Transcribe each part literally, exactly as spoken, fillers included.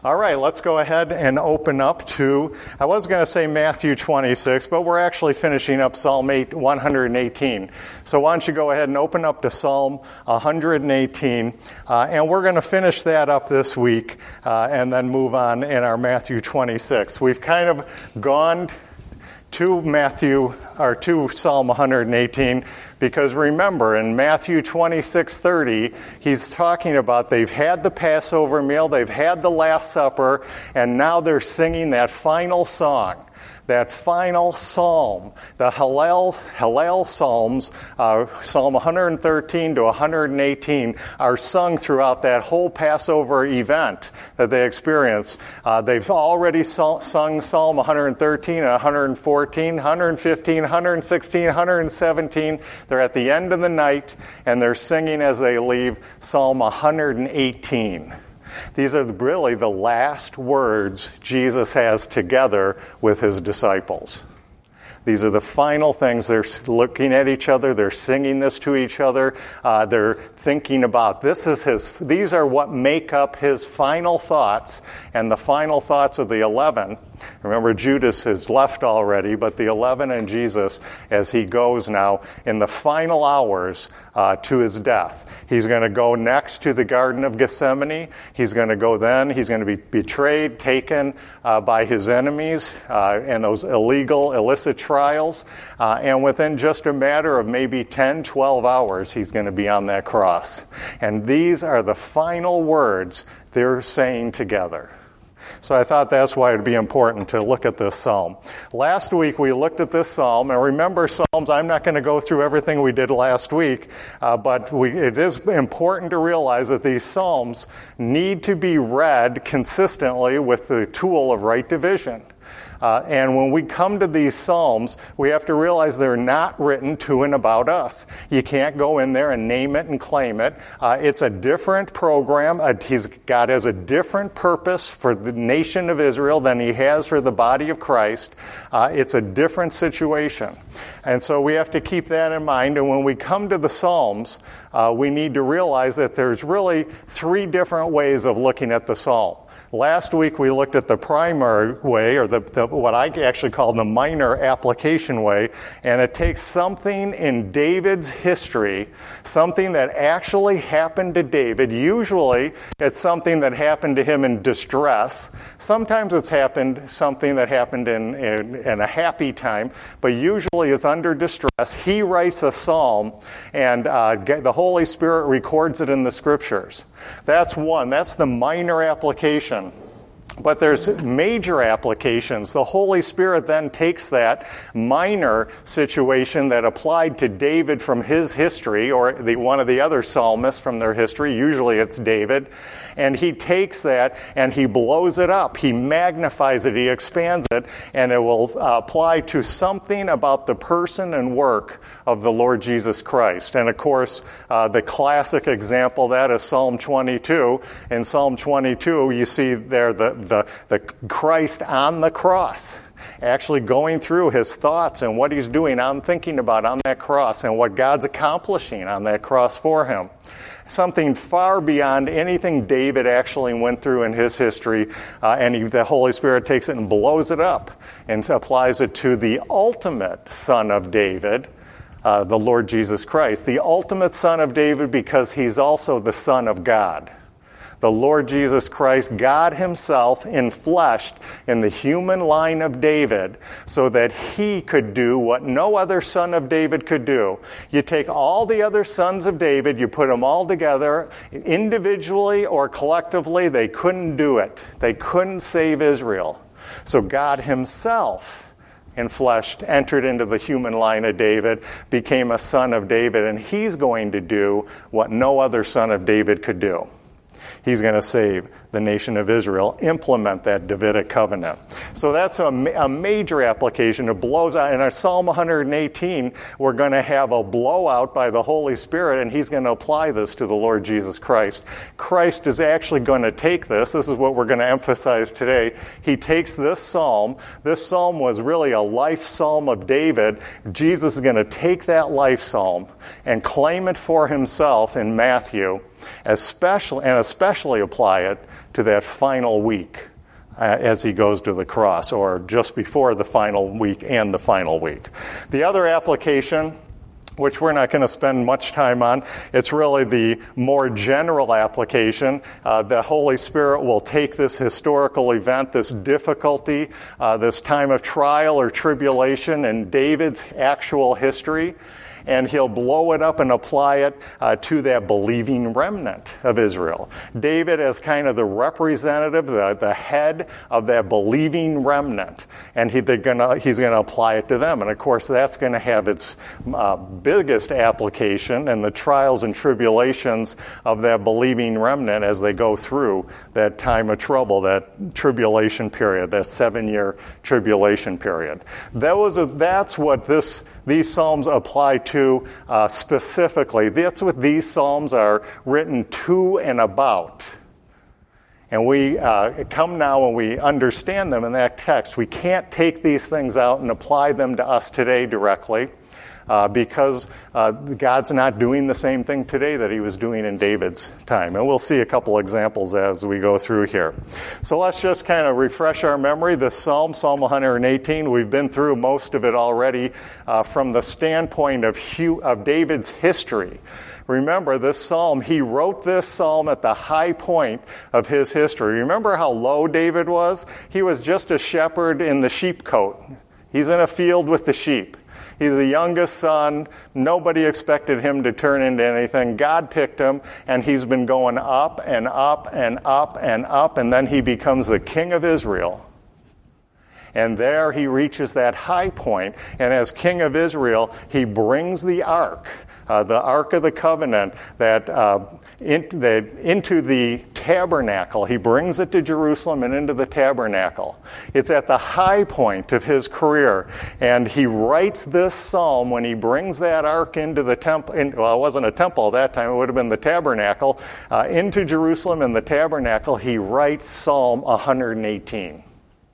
All right, let's go ahead and open up to, I was going to say Matthew twenty-six, but we're actually finishing up Psalm one hundred eighteen. So why don't you go ahead and open up to Psalm one hundred eighteen, uh, and we're going to finish that up this week uh, and then move on in our Matthew twenty-six. We've kind of gone to Matthew, or to Psalm one hundred eighteen, because remember, in Matthew twenty-six thirty, he's talking about they've had the Passover meal, they've had the Last Supper, and now they're singing that final song, that final psalm. The Hallel, Hallel Psalms, uh, Psalm one hundred thirteen to one hundred eighteen, are sung throughout that whole Passover event that they experience. Uh, they've already sung Psalm one hundred thirteen and one hundred fourteen, one hundred fifteen, one hundred sixteen, one hundred seventeen. They're at the end of the night, and they're singing as they leave Psalm one hundred eighteen. These are really the last words Jesus has together with his disciples. These are the final things. They're looking at each other. They're singing this to each other. Uh, they're thinking about this is his. These are what make up his final thoughts, and the final thoughts of the eleven. Remember, Judas has left already, but the eleven and Jesus, as he goes now in the final hours uh, to his death. He's going to go next to the Garden of Gethsemane. He's going to go then. He's going to be betrayed, taken uh, by his enemies, uh, and those illegal, illicit trials. Uh, and within just a matter of maybe ten, twelve hours, he's going to be on that cross. And these are the final words they're saying together. So I thought that's why it would be important to look at this psalm. Last week we looked at this psalm, and remember Psalms, I'm not going to go through everything we did last week, uh, but we, it is important to realize that these psalms need to be read consistently with the tool of right division. Uh, and when we come to these psalms, we have to realize they're not written to and about us. You can't go in there and name it and claim it. Uh, it's a different program. Uh, he's, God has a different purpose for the nation of Israel than he has for the body of Christ. Uh, it's a different situation. And so we have to keep that in mind. And when we come to the psalms, uh, we need to realize that there's really three different ways of looking at the psalm. Last week we looked at the primary way, or the, the what I actually call the minor application way, and it takes something in David's history, something that actually happened to David. Usually it's something that happened to him in distress. Sometimes it's happened something that happened in, in, in a happy time, but usually it's under distress. He writes a psalm, and uh, the Holy Spirit records it in the Scriptures. That's one. That's the minor application. But there's major applications. The Holy Spirit then takes that minor situation that applied to David from his history, or the, one of the other psalmists from their history, usually it's David, and he takes that and he blows it up. He magnifies it, he expands it, and it will uh, apply to something about the person and work of the Lord Jesus Christ. And of course, uh, the classic example of that is Psalm twenty-two. In Psalm twenty-two, you see there the, the, the Christ on the cross, actually going through his thoughts and what he's doing, I'm thinking about on that cross, and what God's accomplishing on that cross for him. Something far beyond anything David actually went through in his history, uh, and he, the Holy Spirit takes it and blows it up and applies it to the ultimate Son of David, uh, the Lord Jesus Christ. The ultimate Son of David because he's also the Son of God. The Lord Jesus Christ, God himself, enfleshed in the human line of David so that he could do what no other son of David could do. You take all the other sons of David, you put them all together, individually or collectively, they couldn't do it. They couldn't save Israel. So God himself, enfleshed, entered into the human line of David, became a son of David, and he's going to do what no other son of David could do. He's going to save the nation of Israel, implement that Davidic covenant. So that's a, a major application. It blows out. In our Psalm one hundred eighteen, we're going to have a blowout by the Holy Spirit, and he's going to apply this to the Lord Jesus Christ. Christ is actually going to take this. This is what we're going to emphasize today. He takes this psalm. This psalm was really a life psalm of David. Jesus is going to take that life psalm and claim it for himself in Matthew, especially and especially apply it to that final week uh, as he goes to the cross, or just before the final week and the final week. The other application, which we're not going to spend much time on, it's really the more general application. Uh, the Holy Spirit will take this historical event, this difficulty, uh, this time of trial or tribulation in David's actual history, and he'll blow it up and apply it uh, to that believing remnant of Israel. David as kind of the representative, the, the head of that believing remnant, and he, they're gonna, he's going to apply it to them. And of course, that's going to have its uh, biggest application in the trials and tribulations of that believing remnant as they go through that time of trouble, that tribulation period, that seven-year tribulation period. That was a, that's what this These Psalms apply to uh, specifically. That's what these Psalms are written to and about. And we uh, come now and we understand them in that text. We can't take these things out and apply them to us today directly uh, because uh, God's not doing the same thing today that he was doing in David's time. And we'll see a couple examples as we go through here. So let's just kind of refresh our memory. This Psalm, Psalm one eighteen, we've been through most of it already uh, from the standpoint of, Hugh, of David's history. Remember, this psalm, he wrote this psalm at the high point of his history. Remember how low David was? He was just a shepherd in the sheepcote. He's in a field with the sheep. He's the youngest son. Nobody expected him to turn into anything. God picked him, and he's been going up and up and up and up, and then he becomes the king of Israel. And there he reaches that high point, and as king of Israel, he brings the ark. Uh, the Ark of the Covenant, that, uh, in, that into the tabernacle. He brings it to Jerusalem and into the tabernacle. It's at the high point of his career. And he writes this psalm when he brings that ark into the temple. In, well, it wasn't a temple at that time. It would have been the tabernacle. Uh, into Jerusalem and the tabernacle, he writes Psalm one eighteen.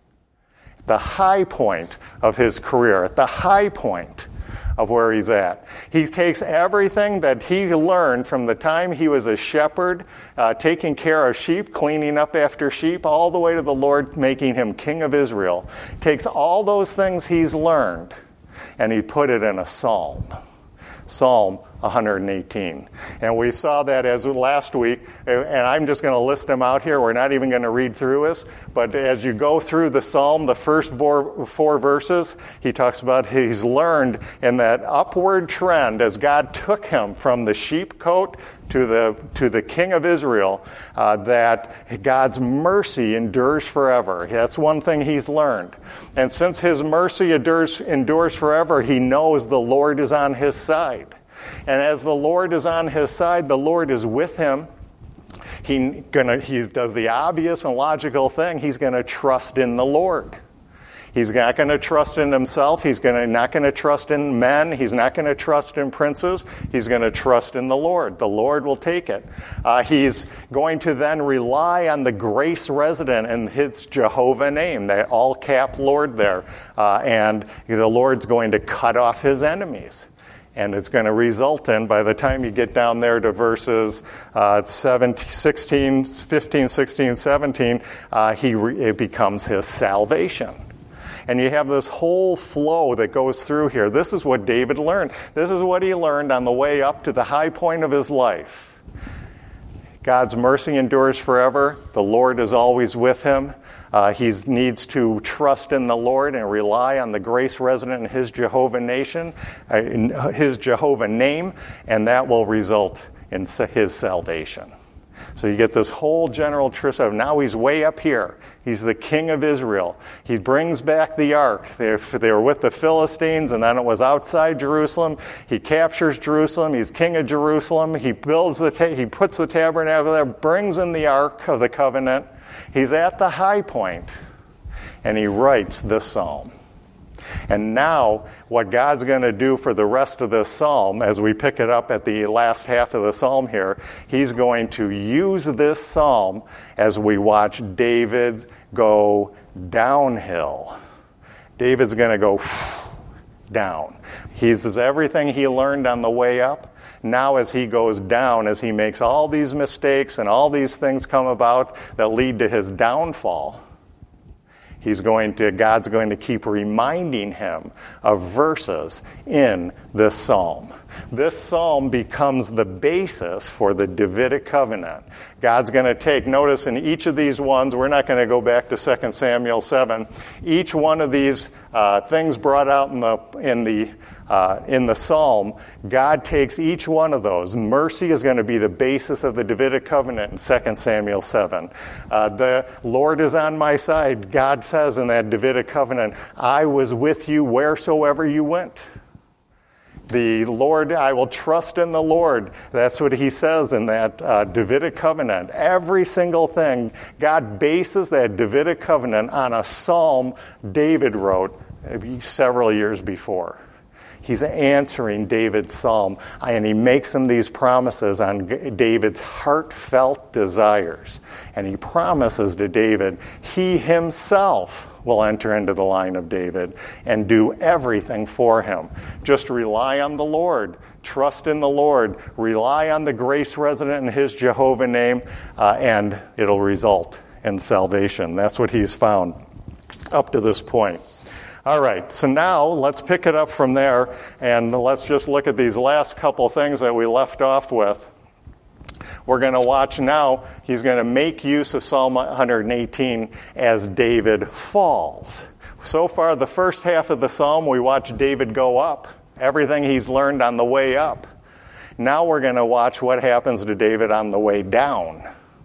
The high point of his career, at the high point of where he's at. He takes everything that he learned from the time he was a shepherd, uh, taking care of sheep, cleaning up after sheep, all the way to the Lord making him king of Israel. Takes all those things he's learned, and he put it in a psalm. Psalm one eighteen. And we saw that as last week, and I'm just going to list them out here. We're not even going to read through this, but as you go through the psalm, the first four, four verses, he talks about he's learned in that upward trend as God took him from the sheepcote to the to the king of Israel, uh, that God's mercy endures forever. That's one thing he's learned. And since his mercy endures, endures forever, he knows the Lord is on his side. And as the Lord is on his side, the Lord is with him. He gonna he does the obvious and logical thing. He's going to trust in the Lord. He's not going to trust in himself. He's gonna, not going to trust in men. He's not going to trust in princes. He's going to trust in the Lord. The Lord will take it. Uh, he's going to then rely on the grace resident in his Jehovah name, that all-cap Lord there. Uh, and the Lord's going to cut off his enemies. And it's going to result in, by the time you get down there to verses uh, seventeen, sixteen, fifteen, sixteen, seventeen, uh, he re- it becomes his salvation. And you have this whole flow that goes through here. This is what David learned. This is what he learned on the way up to the high point of his life. God's mercy endures forever. The Lord is always with him. Uh, he needs to trust in the Lord and rely on the grace resident in his Jehovah nation, uh, in his Jehovah name, and that will result in his salvation. So you get this whole general truth of now he's way up here. He's the king of Israel. He brings back the ark. They, they were with the Philistines, and then it was outside Jerusalem. He captures Jerusalem. He's king of Jerusalem. He builds the ta- he puts the tabernacle there, brings in the ark of the covenant. He's at the high point, and he writes this psalm. And now, what God's going to do for the rest of this psalm, as we pick it up at the last half of the psalm here, he's going to use this psalm as we watch David go downhill. David's going to go down. He's everything he learned on the way up. now as he goes down, as he makes all these mistakes and all these things come about that lead to his downfall, he's going to, God's going to keep reminding him of verses in this psalm. This psalm becomes the basis for the Davidic covenant. God's going to take, notice in each of these ones, we're not going to go back to Second Samuel seven, each one of these uh, things brought out in the in the uh, in the psalm, God takes each one of those. Mercy is going to be the basis of the Davidic covenant in Second Samuel seven. Uh, the Lord is on my side. God says in that Davidic covenant, I was with you wheresoever you went. The Lord, I will trust in the Lord. That's what he says in that uh, Davidic covenant. Every single thing, God bases that Davidic covenant on a psalm David wrote several years before. He's answering David's psalm, and he makes him these promises on David's heartfelt desires. And he promises to David, he himself will enter into the line of David and do everything for him. Just rely on the Lord. Trust in the Lord. Rely on the grace resident in his Jehovah name, uh, and it'll result in salvation. That's what he's found up to this point. All right, so now let's pick it up from there, and let's just look at these last couple things that we left off with. We're going to watch now, he's going to make use of Psalm one eighteen as David falls. So far, the first half of the psalm, we watch David go up, everything he's learned on the way up. Now we're going to watch what happens to David on the way down.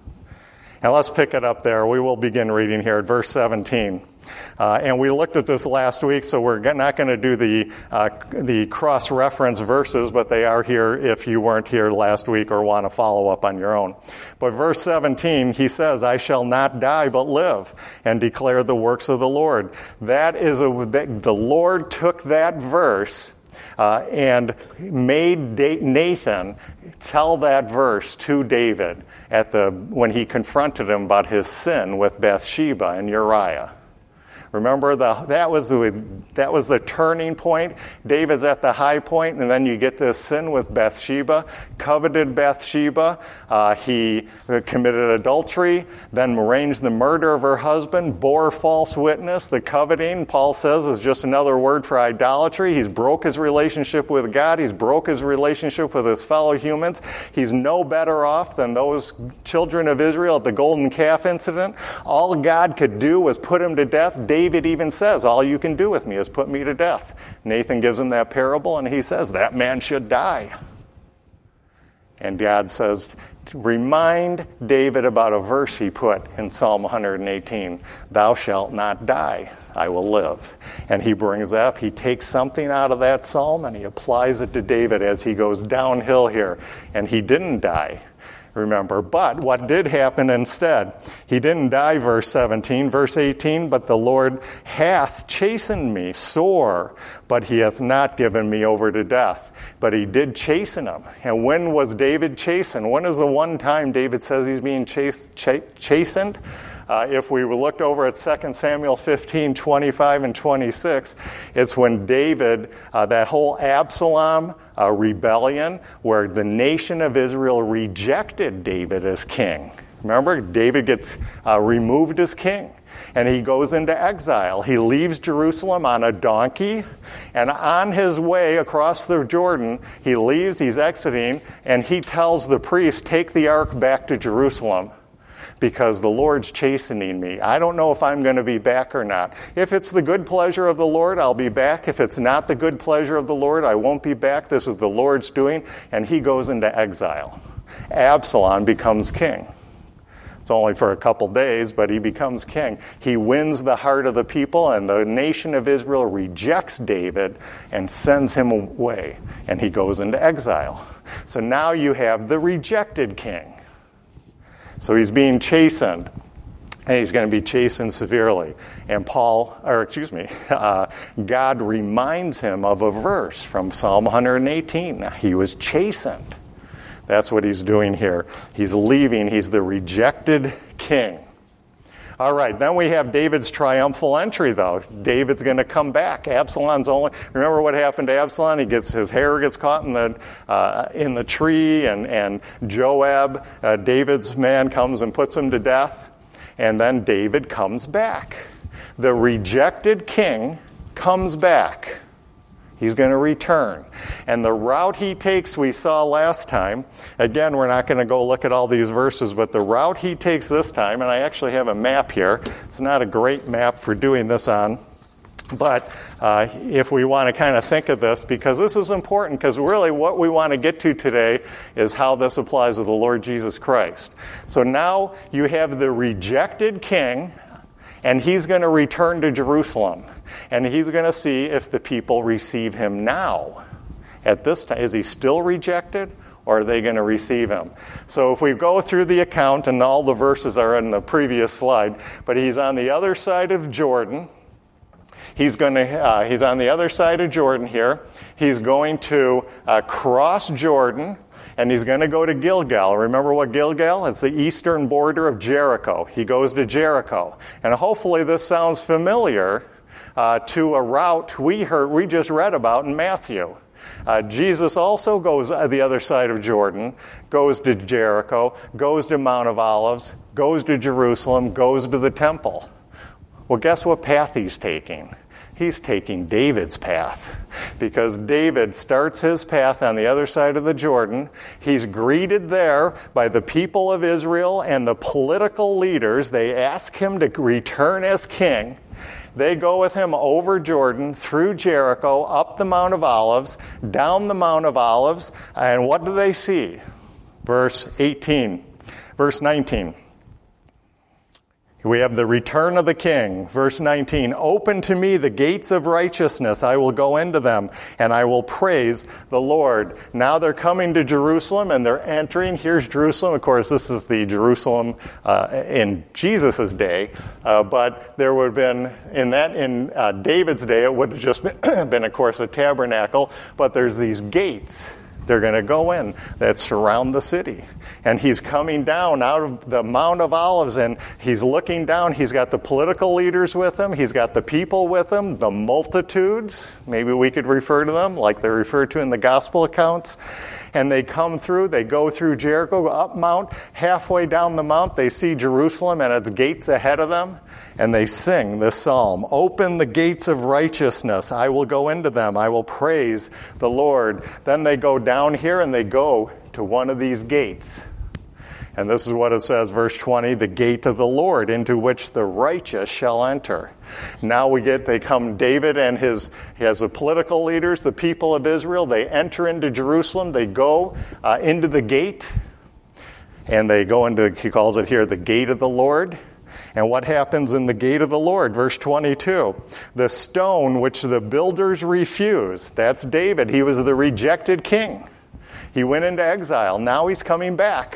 Now let's pick it up there. We will begin reading here at verse seventeen. Uh, and we looked at this last week, so we're not going to do the uh, the cross-reference verses, but they are here if you weren't here last week or want to follow up on your own. But verse seventeen, he says, I shall not die but live and declare the works of the Lord. That is a, the Lord took that verse uh, and made Nathan tell that verse to David at the when he confronted him about his sin with Bathsheba and Uriah. Remember, the, that was the, that was the turning point. David's at the high point, and then you get this sin with Bathsheba, coveted Bathsheba. Uh, he committed adultery, then arranged the murder of her husband, bore false witness. The coveting, Paul says, is just another word for idolatry. He's broke his relationship with God. He's broke his relationship with his fellow humans. He's no better off than those children of Israel at the golden calf incident. All God could do was put him to death. David even says, all you can do with me is put me to death. Nathan gives him that parable, and he says, that man should die. And God says, remind David about a verse he put in Psalm one eighteen, thou shalt not die, I will live. And he brings up, he takes something out of that psalm, and he applies it to David as he goes downhill here. And he didn't die. Remember, but what did happen instead? He didn't die, verse seventeen. Verse eighteen, but the Lord hath chastened me sore, but he hath not given me over to death. But he did chasten him. And when was David chastened? When is the one time David says he's being chas- ch- chastened? Uh, if we looked over at Second Samuel fifteen, twenty-five and twenty-six, it's when David, uh, that whole Absalom uh, rebellion, where the nation of Israel rejected David as king. Remember, David gets uh, removed as king, and he goes into exile. He leaves Jerusalem on a donkey, and on his way across the Jordan, he leaves, he's exiting, and he tells the priest, take the ark back to Jerusalem, because the Lord's chastening me. I don't know if I'm going to be back or not. If it's the good pleasure of the Lord, I'll be back. If it's not the good pleasure of the Lord, I won't be back. This is the Lord's doing. And he goes into exile. Absalom becomes king. It's only for a couple days, but he becomes king. He wins the heart of the people, and the nation of Israel rejects David and sends him away. And he goes into exile. So now you have the rejected king. So he's being chastened, and he's going to be chastened severely. And Paul, or excuse me, uh, God reminds him of a verse from Psalm one eighteen. He was chastened. That's what he's doing here. He's leaving. He's the rejected king. All right, then we have David's triumphal entry, though. David's going to come back. Absalom's only... Remember what happened to Absalom? He gets his hair gets caught in the uh, in the tree, and, and Joab, uh, David's man, comes and puts him to death. And then David comes back. The rejected king comes back. He's going to return. And the route he takes, we saw last time. Again, we're not going to go look at all these verses, but the route he takes this time, and I actually have a map here. It's not a great map for doing this on. But uh, if we want to kind of think of this, because this is important, because really what we want to get to today is how this applies to the Lord Jesus Christ. So now you have the rejected king, and he's going to return to Jerusalem. And he's going to see if the people receive him now. At this time, is he still rejected, or are they going to receive him? So if we go through the account, and all the verses are in the previous slide, but he's on the other side of Jordan. He's going to. Uh, he's on the other side of Jordan here. He's going to uh, cross Jordan. And he's going to go to Gilgal. Remember what Gilgal? It's the eastern border of Jericho. He goes to Jericho. And hopefully this sounds familiar uh, to a route we heard, we just read about in Matthew. Uh, Jesus also goes uh, the other side of Jordan, goes to Jericho, goes to Mount of Olives, goes to Jerusalem, goes to the temple. Well, guess what path he's taking? He's taking David's path, because David starts his path on the other side of the Jordan. He's greeted there by the people of Israel and the political leaders. They ask him to return as king. They go with him over Jordan, through Jericho, up the Mount of Olives, down the Mount of Olives, and what do they see? Verse eighteen, verse nineteen. We have the return of the king. Verse nineteen, open to me the gates of righteousness. I will go into them, and I will praise the Lord. Now they're coming to Jerusalem, and they're entering. Here's Jerusalem. Of course, this is the Jerusalem uh, in Jesus' day. Uh, but there would have been, in that in uh, David's day, it would have just been, been, of course, a tabernacle. But there's these gates they're going to go in that surround the city. And he's coming down out of the Mount of Olives, and he's looking down. He's got the political leaders with him. He's got the people with him, the multitudes. Maybe we could refer to them like they're referred to in the gospel accounts. And they come through, they go through Jericho, up Mount, halfway down the mount, they see Jerusalem and its gates ahead of them, and they sing this psalm, open the gates of righteousness, I will go into them, I will praise the Lord. Then they go down here and they go to one of these gates. And this is what it says, verse twenty, the gate of the Lord, into which the righteous shall enter. Now we get, they come, David and his, he has the political leaders, the people of Israel, they enter into Jerusalem, they go uh, into the gate, and they go into, he calls it here, the gate of the Lord. And what happens in the gate of the Lord? Verse twenty-two, the stone which the builders refused, that's David, he was the rejected king. He went into exile, now he's coming back.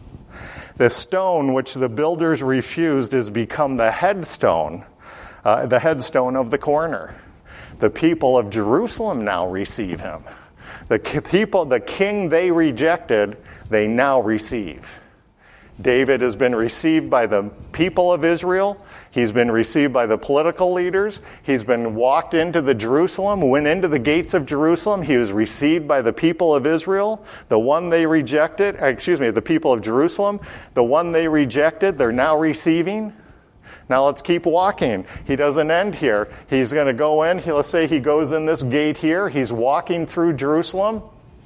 The stone which the builders refused has become the headstone, uh, the headstone of the corner. The people of Jerusalem now receive him. The people, the king they rejected, they now receive. David has been received by the people of Israel. He's been received by the political leaders. He's been walked into the Jerusalem, went into the gates of Jerusalem. He was received by the people of Israel. The one they rejected, excuse me, the people of Jerusalem, the one they rejected, they're now receiving. Now let's keep walking. He doesn't end here. He's going to go in. He, let's say he goes in this gate here. He's walking through Jerusalem,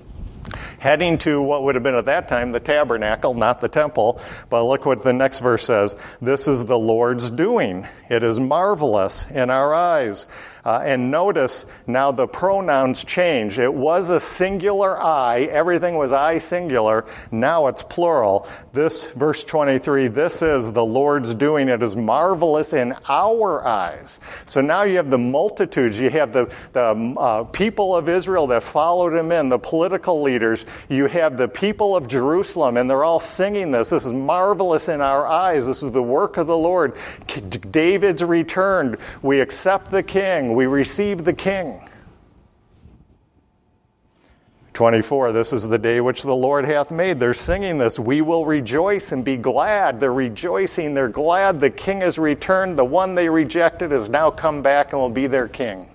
heading to what would have been at that time the tabernacle, not the temple. But look what the next verse says. This is the Lord's doing. It is marvelous in our eyes. Uh, and notice now the pronouns change. It was a singular I. Everything was I singular. Now it's plural. This, verse twenty-three, this is the Lord's doing. It is marvelous in our eyes. So now you have the multitudes. You have the, the uh, people of Israel that followed him in, the political leaders. You have the people of Jerusalem, and they're all singing this. This is marvelous in our eyes. This is the work of the Lord. David's returned. We accept the king. We receive the king. twenty-four, this is the day which the Lord hath made. They're singing this. We will rejoice and be glad. They're rejoicing. They're glad the king has returned. The one they rejected has now come back and will be their king.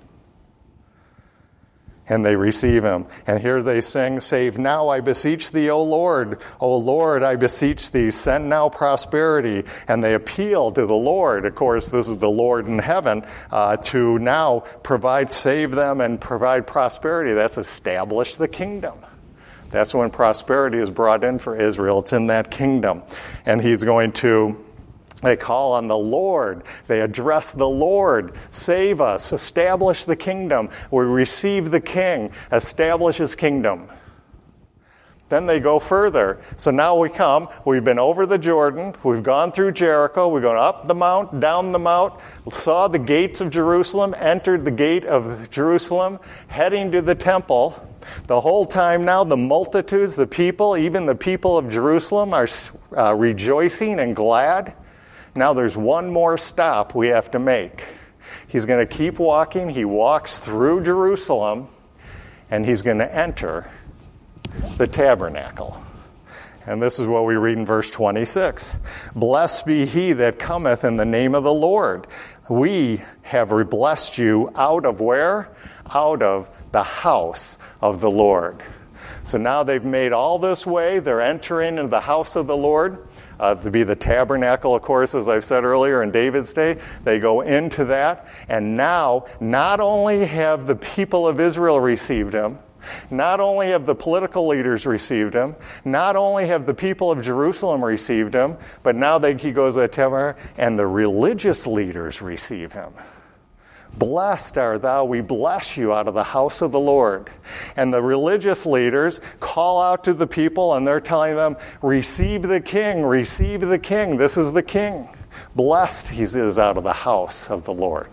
And they receive him. And here they sing, save now, I beseech thee, O Lord. O Lord, I beseech thee, send now prosperity. And they appeal to the Lord. Of course, this is the Lord in heaven, uh, to now provide, save them and provide prosperity. That's establish the kingdom. That's when prosperity is brought in for Israel. It's in that kingdom. And he's going to... They call on the Lord. They address the Lord. Save us. Establish the kingdom. We receive the king. Establish his kingdom. Then they go further. So now we come. We've been over the Jordan. We've gone through Jericho. We've gone up the mount, down the mount, saw the gates of Jerusalem, entered the gate of Jerusalem, heading to the temple. The whole time now, the multitudes, the people, even the people of Jerusalem are uh, rejoicing and glad. Now there's one more stop we have to make. He's going to keep walking. He walks through Jerusalem, and he's going to enter the tabernacle. And this is what we read in verse twenty-six. Blessed be he that cometh in the name of the Lord. We have blessed you out of where? Out of the house of the Lord. So now they've made all this way. They're entering into the house of the Lord. Uh, to be the tabernacle, of course, as I've said earlier, in David's day. They go into that. And now, not only have the people of Israel received him, not only have the political leaders received him, not only have the people of Jerusalem received him, but now they, he goes to the tabernacle, and the religious leaders receive him. Blessed art thou, we bless you out of the house of the Lord. And the religious leaders call out to the people, and they're telling them, receive the king, receive the king. This is the king. Blessed he is out of the house of the Lord.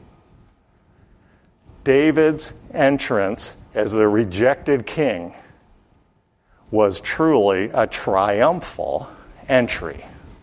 David's entrance as the rejected king was truly a triumphal entry.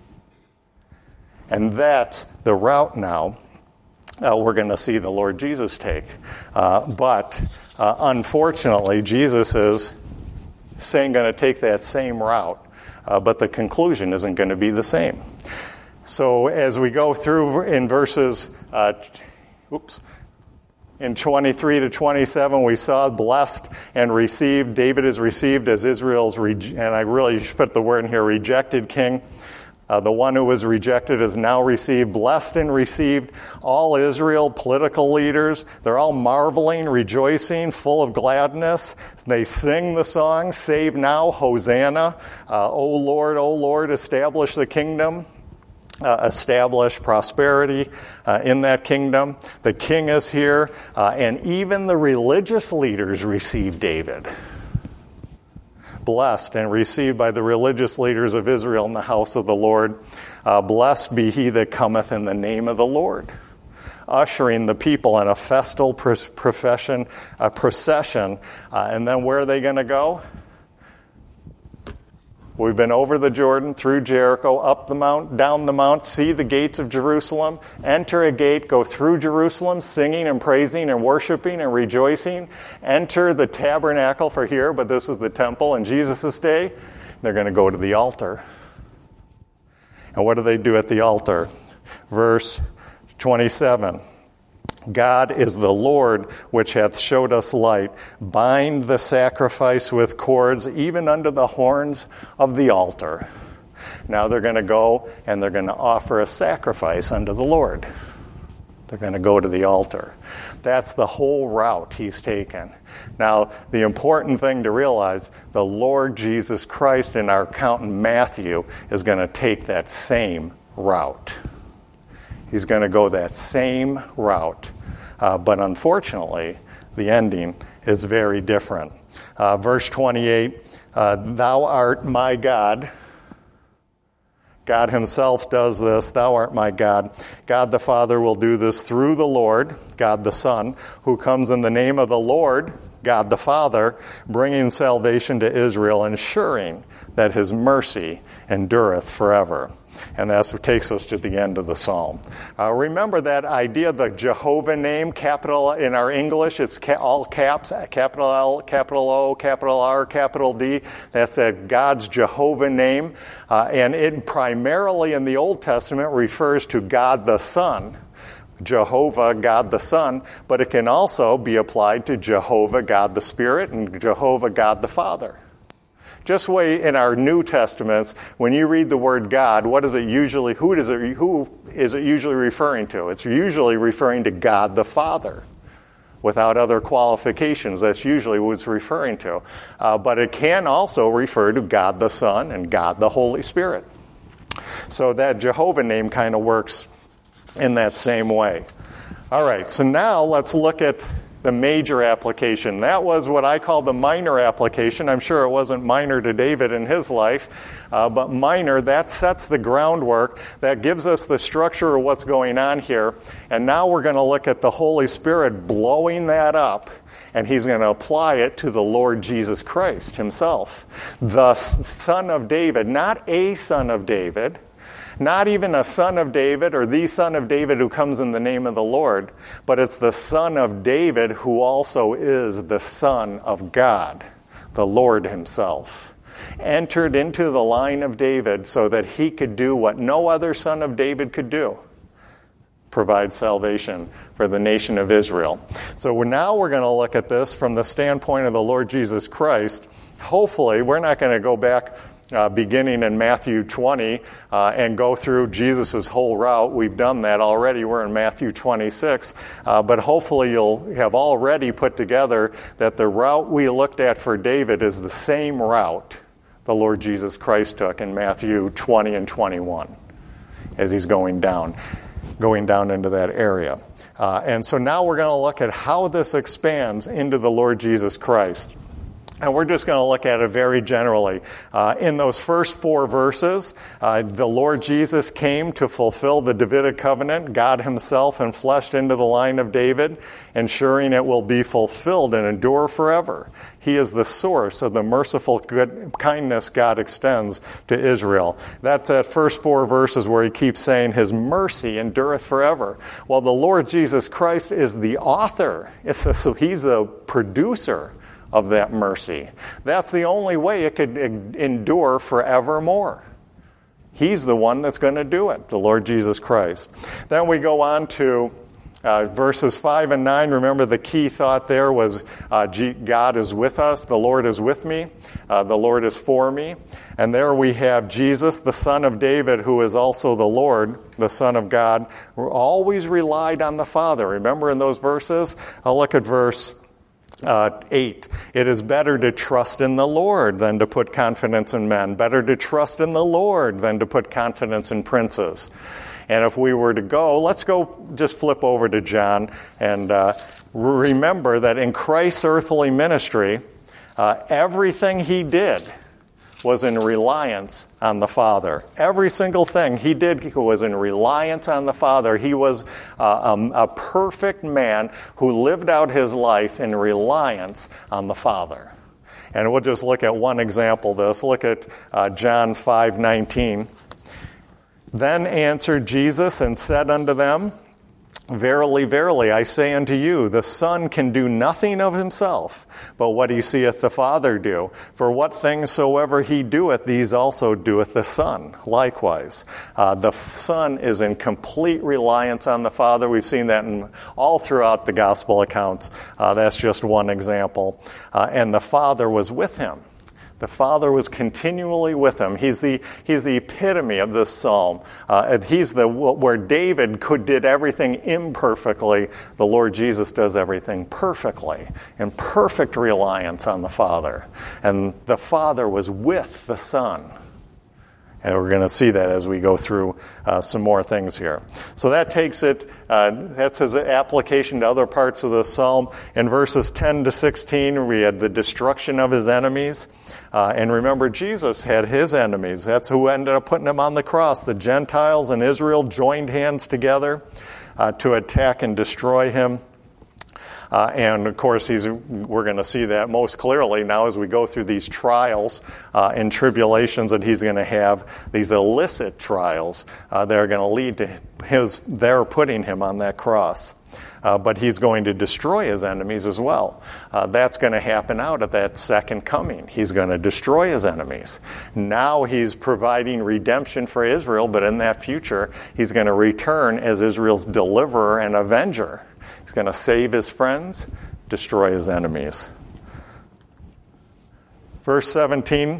And that's the route now Uh, we're going to see the Lord Jesus take. Uh, but uh, unfortunately, Jesus is saying going to take that same route, uh, but the conclusion isn't going to be the same. So as we go through in verses, uh, oops, in twenty-three to twenty-seven, we saw blessed and received. David is received as Israel's, re- and I really should put the word in here, rejected king. Uh, the one who was rejected is now received, blessed and received. All Israel, political leaders, they're all marveling, rejoicing, full of gladness. They sing the song, Save Now, Hosanna. Uh, O Lord, O Lord, establish the kingdom. Uh, establish prosperity uh, in that kingdom. The king is here, uh, and even the religious leaders receive David. Blessed and received by the religious leaders of Israel in the house of the Lord. Uh, blessed be he that cometh in the name of the Lord. Ushering the people in a festal profession, a procession. Uh, and then where are they going to go? We've been over the Jordan, through Jericho, up the mount, down the mount, see the gates of Jerusalem, enter a gate, go through Jerusalem, singing and praising and worshiping and rejoicing, enter the tabernacle for here, but this is the temple in Jesus' day. They're going to go to the altar. And what do they do at the altar? Verse twenty-seven. God is the Lord which hath showed us light. Bind the sacrifice with cords, even unto the horns of the altar. Now they're going to go and they're going to offer a sacrifice unto the Lord. They're going to go to the altar. That's the whole route he's taken. Now, the important thing to realize, the Lord Jesus Christ in our account in Matthew is going to take that same route. He's going to go that same route. Uh, but unfortunately, the ending is very different. Uh, verse twenty-eight, uh, thou art my God. God himself does this. Thou art my God. God the Father will do this through the Lord, God the Son, who comes in the name of the Lord. God the Father, bringing salvation to Israel, ensuring that his mercy endureth forever. And that takes us to the end of the psalm. Uh, remember that idea, the Jehovah name, capital in our English, it's ca- all caps, capital L, capital O, capital R, capital D. That's that God's Jehovah name. Uh, and it primarily in the Old Testament refers to God the Son. Jehovah, God the Son, but it can also be applied to Jehovah, God the Spirit, and Jehovah, God the Father. Just way in our New Testaments, when you read the word God, what is it usually, who does it, who is it usually referring to? It's usually referring to God the Father. Without other qualifications, that's usually what it's referring to. Uh, but it can also refer to God the Son and God the Holy Spirit. So that Jehovah name kind of works in that same way. All right, so now let's look at the major application. That was what I call the minor application. I'm sure it wasn't minor to David in his life, uh, but minor, that sets the groundwork, that gives us the structure of what's going on here. And now we're going to look at the Holy Spirit blowing that up, and he's going to apply it to the Lord Jesus Christ himself. The Son of David, not a son of David, not even a son of David or the son of David who comes in the name of the Lord, but it's the Son of David who also is the Son of God, the Lord himself. Entered into the line of David so that he could do what no other son of David could do. Provide salvation for the nation of Israel. So now we're going to look at this from the standpoint of the Lord Jesus Christ. Hopefully, we're not going to go back Uh, beginning in Matthew twenty uh, and go through Jesus' whole route. We've done that already. We're in Matthew twenty-six. Uh, but hopefully you'll have already put together that the route we looked at for David is the same route the Lord Jesus Christ took in Matthew twenty and twenty-one as he's going down, going down into that area. Uh, and so now we're going to look at how this expands into the Lord Jesus Christ. And we're just going to look at it very generally. Uh, in those first four verses, uh, the Lord Jesus came to fulfill the Davidic covenant, God himself enfleshed into the line of David, ensuring it will be fulfilled and endure forever. He is the source of the merciful good kindness God extends to Israel. That's that first four verses where he keeps saying his mercy endureth forever. Well, the Lord Jesus Christ is the author. It's a, so he's the producer of that mercy. That's the only way it could endure forevermore. He's the one that's going to do it, the Lord Jesus Christ. Then we go on to uh, verses five and nine. Remember the key thought there was uh, God is with us, the Lord is with me, uh, the Lord is for me. And there we have Jesus, the Son of David, who is also the Lord, the Son of God, who always relied on the Father. Remember in those verses? I'll look at verse Uh, eight, it is better to trust in the Lord than to put confidence in men. Better to trust in the Lord than to put confidence in princes. And if we were to go, let's go just flip over to John and uh, remember that in Christ's earthly ministry, uh, everything he did was in reliance on the Father. Every single thing he did was in reliance on the Father. He was uh, um, a perfect man who lived out his life in reliance on the Father. And we'll just look at one example of this. Look at uh, John five nineteen. Then answered Jesus and said unto them, Verily, verily, I say unto you, the Son can do nothing of himself, but what he seeth the Father do. For what things soever he doeth, these also doeth the Son likewise. Uh, the Son is in complete reliance on the Father. We've seen that in all throughout the Gospel accounts. Uh, that's just one example. Uh, and the Father was with him. The Father was continually with him. He's the he's the epitome of this psalm. Uh, he's the where David could did everything imperfectly. The Lord Jesus does everything perfectly, in perfect reliance on the Father. And the Father was with the Son. And we're going to see that as we go through uh, some more things here. So that takes it, uh, that's his application to other parts of the psalm. In verses ten to sixteen, we had the destruction of his enemies. Uh, and remember, Jesus had his enemies. That's who ended up putting him on the cross. The Gentiles and Israel joined hands together uh, to attack and destroy him. Uh, and of course, he's, we're going to see that most clearly now as we go through these trials uh, and tribulations that he's going to have, these illicit trials uh, that are going to lead to his, their putting him on that cross. Uh, but he's going to destroy his enemies as well. Uh, that's going to happen out at that second coming. He's going to destroy his enemies. Now he's providing redemption for Israel, but in that future, he's going to return as Israel's deliverer and avenger. He's going to save his friends, destroy his enemies. Verse seventeen.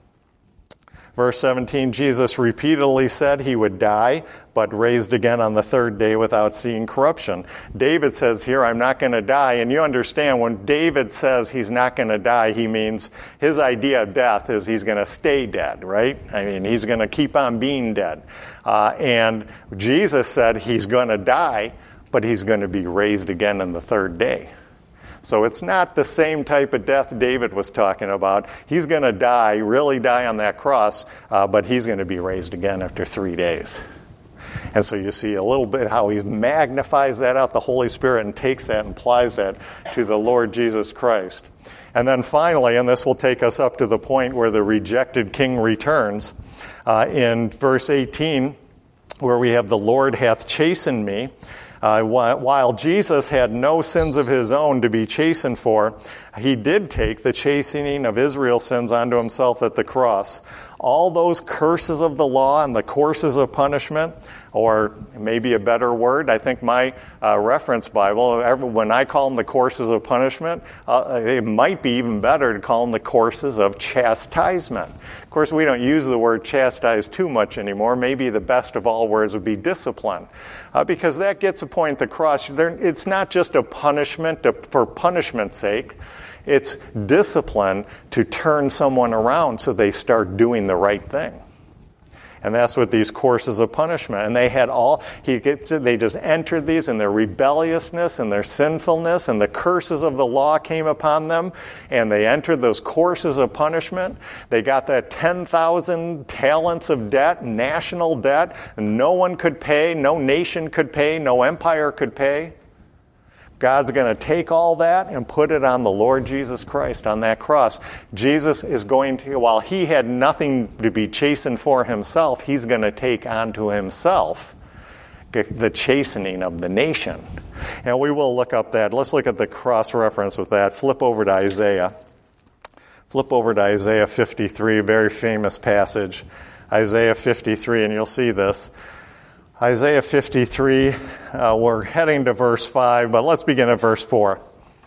Verse seventeen, Jesus repeatedly said he would die, but raised again on the third day without seeing corruption. David says here, I'm not going to die. And you understand, when David says he's not going to die, he means his idea of death is he's going to stay dead, right? I mean, he's going to keep on being dead. Uh, and Jesus said he's going to die, but he's going to be raised again on the third day. So it's not the same type of death David was talking about. He's going to die, really die on that cross, uh, but he's going to be raised again after three days. And so you see a little bit how he magnifies that out, the Holy Spirit, and takes that and applies that to the Lord Jesus Christ. And then finally, and this will take us up to the point where the rejected king returns, uh, in verse eighteen, where we have the Lord hath chastened me. Uh, while Jesus had no sins of his own to be chastened for, he did take the chastening of Israel's sins onto himself at the cross. All those curses of the law and the courses of punishment, or maybe a better word, I think my uh, reference Bible, when I call them the courses of punishment, uh, it might be even better to call them the courses of chastisement. Of course, we don't use the word chastise too much anymore. Maybe the best of all words would be discipline, uh, because that gets a point at the cross. There, it's not just a punishment to, for punishment's sake. It's discipline to turn someone around so they start doing the right thing. And that's what these courses of punishment. And they had all, he gets, they just entered these in their rebelliousness and their sinfulness, and the curses of the law came upon them, and they entered those courses of punishment. They got that ten thousand talents of debt, national debt, and no one could pay, no nation could pay, no empire could pay. God's going to take all that and put it on the Lord Jesus Christ on that cross. Jesus is going to, while he had nothing to be chastened for himself, he's going to take onto himself the chastening of the nation. And we will look up that. Let's look at the cross-reference with that. Flip over to Isaiah. Flip over to Isaiah fifty-three, a very famous passage. Isaiah fifty-three, and you'll see this. Isaiah fifty-three, uh, we're heading to verse five, but let's begin at verse four.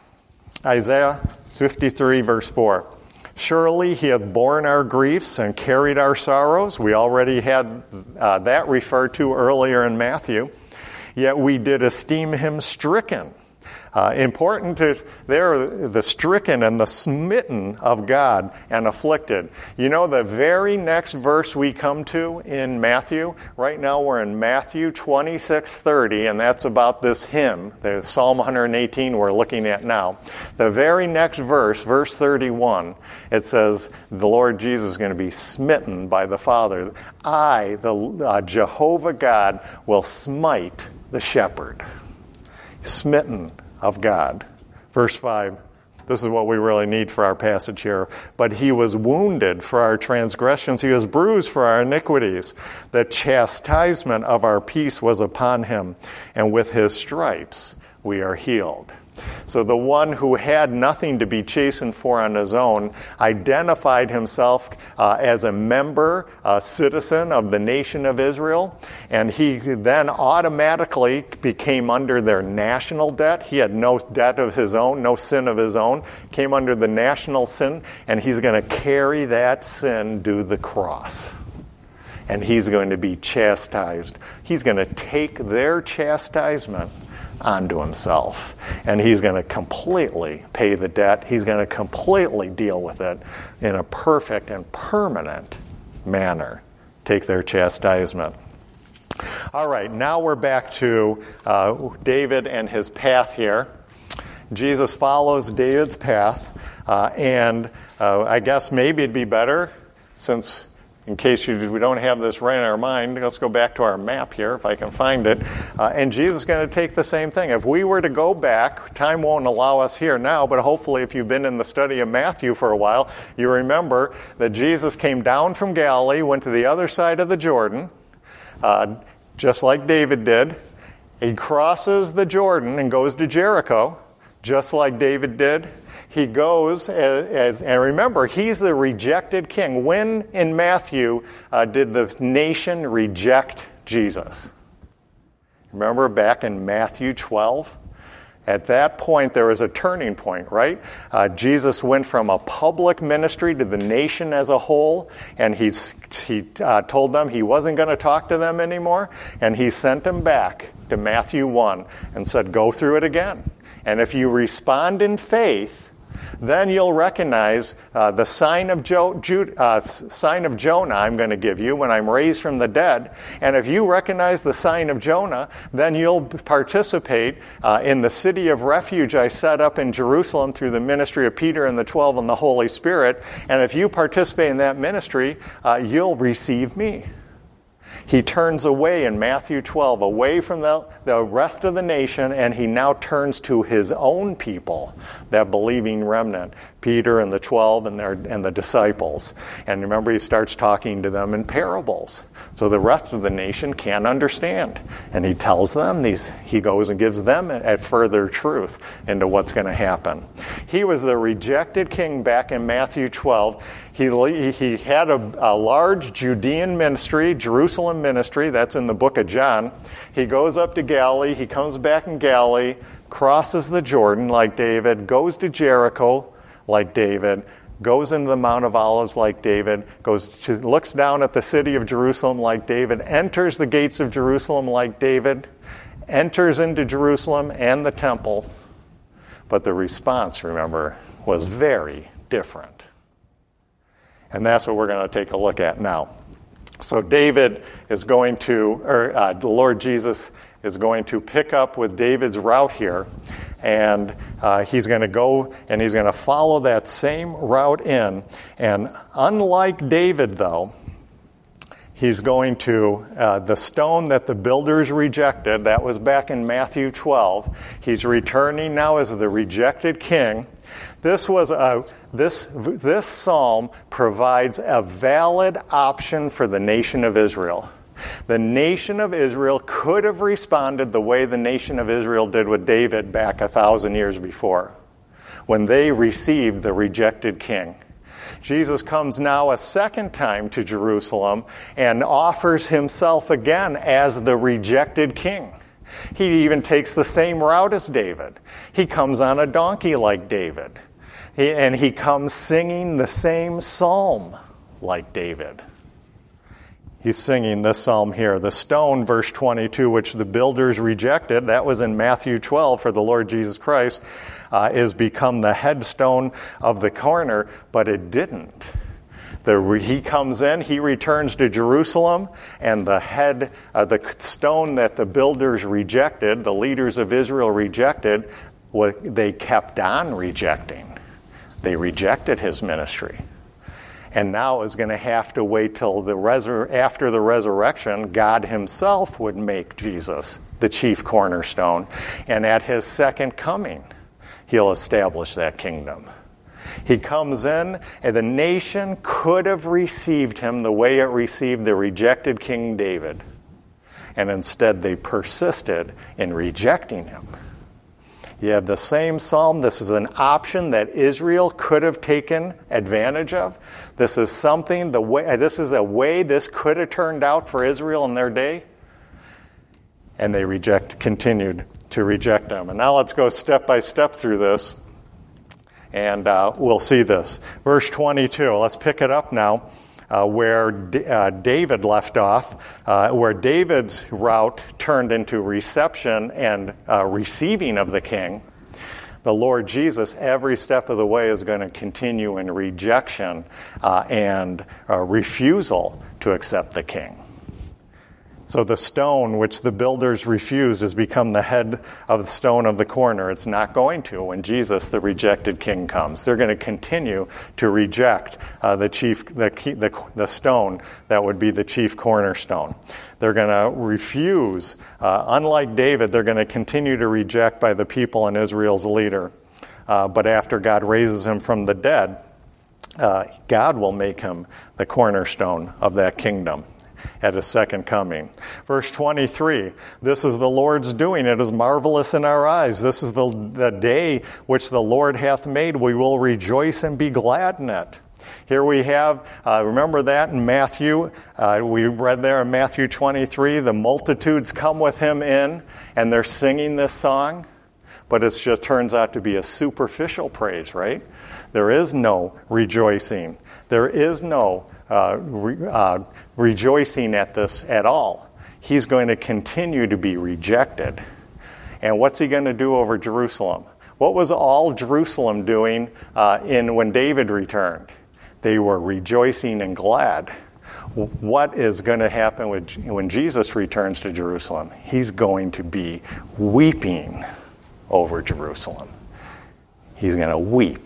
Isaiah fifty-three, verse four. Surely he hath borne our griefs and carried our sorrows. We already had uh, that referred to earlier in Matthew. Yet we did esteem him stricken. Uh, important to there, the stricken and the smitten of God and afflicted. You know, the very next verse we come to in Matthew, right now we're in Matthew twenty-six thirty, and that's about this hymn, the Psalm one eighteen we're looking at now. The very next verse, verse thirty-one, it says, the Lord Jesus is going to be smitten by the Father. I, the uh, Jehovah God, will smite the shepherd. Smitten of God. Verse five, this is what we really need for our passage here. But he was wounded for our transgressions, he was bruised for our iniquities. The chastisement of our peace was upon him, and with his stripes we are healed. So the one who had nothing to be chastened for on his own identified himself uh, as a member, a citizen of the nation of Israel, and he then automatically became under their national debt. He had no debt of his own, no sin of his own, came under the national sin, and he's going to carry that sin to the cross. And he's going to be chastised. He's going to take their chastisement onto himself. And he's going to completely pay the debt. He's going to completely deal with it in a perfect and permanent manner. Take their chastisement. All right, now we're back to uh, David and his path here. Jesus follows David's path, uh, and uh, I guess maybe it'd be better, since In case you, we don't have this right in our mind, let's go back to our map here, if I can find it. Uh, and Jesus is going to take the same thing. If we were to go back, time won't allow us here now, but hopefully if you've been in the study of Matthew for a while, you remember that Jesus came down from Galilee, went to the other side of the Jordan, uh, just like David did. He crosses the Jordan and goes to Jericho, just like David did. He goes, as, as, and remember, he's the rejected king. When in Matthew uh, did the nation reject Jesus? Remember back in Matthew twelve? At that point, there was a turning point, right? Uh, Jesus went from a public ministry to the nation as a whole, and he's, he uh, told them he wasn't going to talk to them anymore, and he sent them back to Matthew one and said, go through it again. And if you respond in faith, then you'll recognize uh, the sign of, jo- Ju- uh, sign of Jonah I'm going to give you when I'm raised from the dead. And if you recognize the sign of Jonah, then you'll participate uh, in the city of refuge I set up in Jerusalem through the ministry of Peter and the twelve and the Holy Spirit. And if you participate in that ministry, uh, you'll receive me. He turns away in Matthew twelve, away from the, the rest of the nation, and he now turns to his own people, that believing remnant, Peter and the twelve and, their, and the disciples. And remember, he starts talking to them in parables, so the rest of the nation can't understand. And he tells them these, he goes and gives them a further truth into what's going to happen. He was the rejected king back in Matthew twelve. He, he had a, a large Judean ministry, Jerusalem ministry, that's in the book of John. He goes up to Galilee, he comes back in Galilee, crosses the Jordan like David, goes to Jericho like David, goes into the Mount of Olives like David, goes to, looks down at the city of Jerusalem like David, enters the gates of Jerusalem like David, enters into Jerusalem and the temple. But the response, remember, was very different. And that's what we're going to take a look at now. So David is going to, or uh, the Lord Jesus is going to pick up with David's route here, and uh, he's going to go and he's going to follow that same route in. And unlike David, though, he's going to, uh, the stone that the builders rejected, that was back in Matthew twelve, he's returning now as the rejected king. This was a this this psalm provides a valid option for the nation of Israel. The nation of Israel could have responded the way the nation of Israel did with David back a thousand years before, when they received the rejected king. Jesus comes now a second time to Jerusalem and offers himself again as the rejected king. He even takes the same route as David. He comes on a donkey like David. He, and he comes singing the same psalm like David. He's singing this psalm here. The stone, verse twenty-two, which the builders rejected, that was in Matthew twelve for the Lord Jesus Christ, uh, is become the headstone of the corner, but it didn't. The, he comes in, he returns to Jerusalem, and the head, uh, the stone that the builders rejected, the leaders of Israel rejected, what they kept on rejecting. They rejected his ministry. And now is going to have to wait till the resur- after the resurrection, God himself would make Jesus the chief cornerstone. And at his second coming, he'll establish that kingdom. He comes in, and the nation could have received him the way it received the rejected King David. And instead, they persisted in rejecting him. You have the same psalm. This is an option that Israel could have taken advantage of. This is something, the way, this is a way this could have turned out for Israel in their day. And they reject, continued to reject him. And now let's go step by step through this. And uh, we'll see this. Verse twenty-two, let's pick it up now. Uh, where D- uh, David left off, uh, where David's route turned into reception and uh, receiving of the king, the Lord Jesus, every step of the way, is going to continue in rejection uh, and uh, refusal to accept the king. So the stone which the builders refused has become the head of the stone of the corner. It's not going to when Jesus, the rejected king, comes. They're going to continue to reject uh, the chief, the, the the stone that would be the chief cornerstone. They're going to refuse. Uh, unlike David, they're going to continue to reject by the people and Israel's leader. Uh, but after God raises him from the dead, uh, God will make him the cornerstone of that kingdom at his second coming. Verse twenty-three, this is the Lord's doing. It is marvelous in our eyes. This is the, the day which the Lord hath made. We will rejoice and be glad in it. Here we have, uh, remember that in Matthew, uh, we read there in Matthew twenty-three, the multitudes come with him in, and they're singing this song, but it just turns out to be a superficial praise, right? There is no rejoicing. There is no uh, re, uh, rejoicing at this at all. He's going to continue to be rejected. And what's he going to do over Jerusalem? What was all Jerusalem doing uh, in when David returned? They were rejoicing and glad. What is going to happen with, when Jesus returns to Jerusalem? He's going to be weeping over Jerusalem. He's going to weep.